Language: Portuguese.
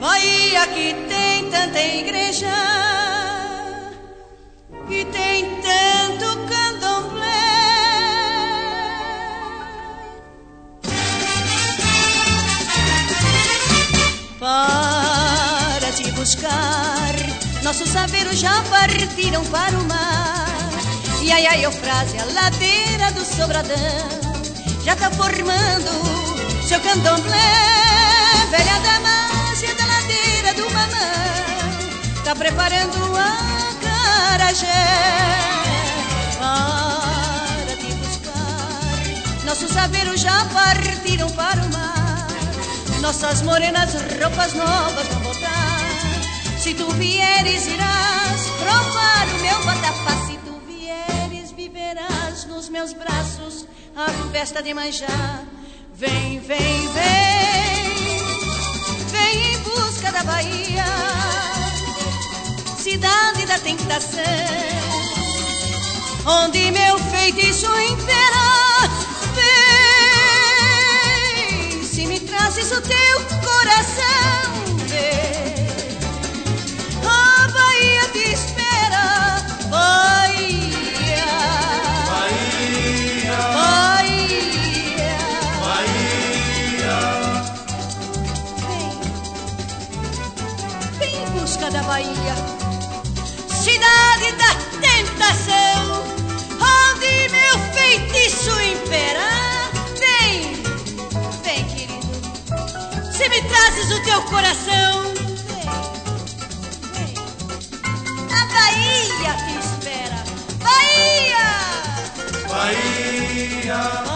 Bahia que tem tanta igreja, que tem tanto candomblé. Para te buscar, nossos saveiros já partiram para o mar. E ai, ai, Eufrásia, a ladeira do Sobradão já tá formando seu candomblé. Velha Damásia da ladeira do Mamão tá preparando um acarajé. Para te buscar, nossos saveiros já partiram para o mar. Nossas morenas roupas novas vão voltar. Se tu vieres, irás provar o meu vatapá. Se tu vieres, viverás nos meus braços a festa de manjar. Vem, vem, vem, vem em busca da Bahia, cidade da tentação, onde meu feitiço impera. Vem, se me trazes o teu coração, vem, a Bahia te espera. Bahia, Bahia, Bahia, Bahia. vem em busca da Bahia, cidade da tentação, onde meu feitiço impera. Vem, vem, querido, se me trazes o teu coração. Vem, vem, a Bahia te espera. Bahia, Bahia.